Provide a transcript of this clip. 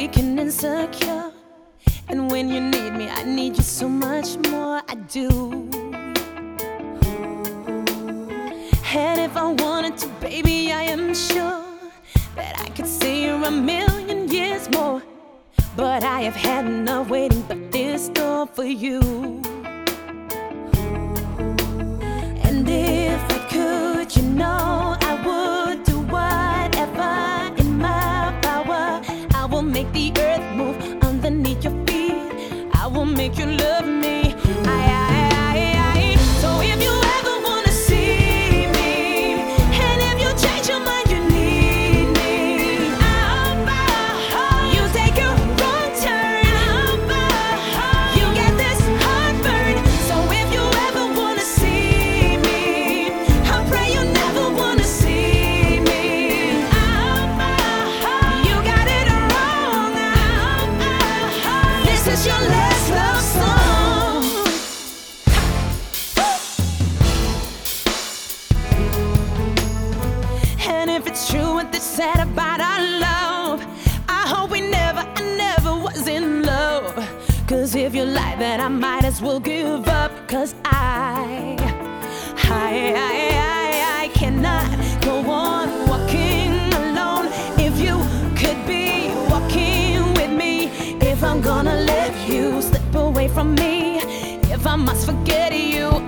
weak and insecure. And when you need me, I need you so much more. I do. And if I wanted to, baby, I am sure that I could stay here a million years more. But I have had enough waiting but this door for you. And if I could, you know I would do whatever in my power. I will make the earth move underneath your feet. I will make you love me. So if you ever wanna see me, and if you change your mind, you need me. You take a wrong turn. You get this heartburn. So if you ever wanna see me, I pray you never wanna see me. You got it wrong. This is your last love song. And if it's true what they said about our love, I hope we never, I never was in love. Cause if you like that, I might as well give up. Cause I cannot go on walking alone. If you could be walking with me, if I'm gonna let you slip away from me, if I must forget you,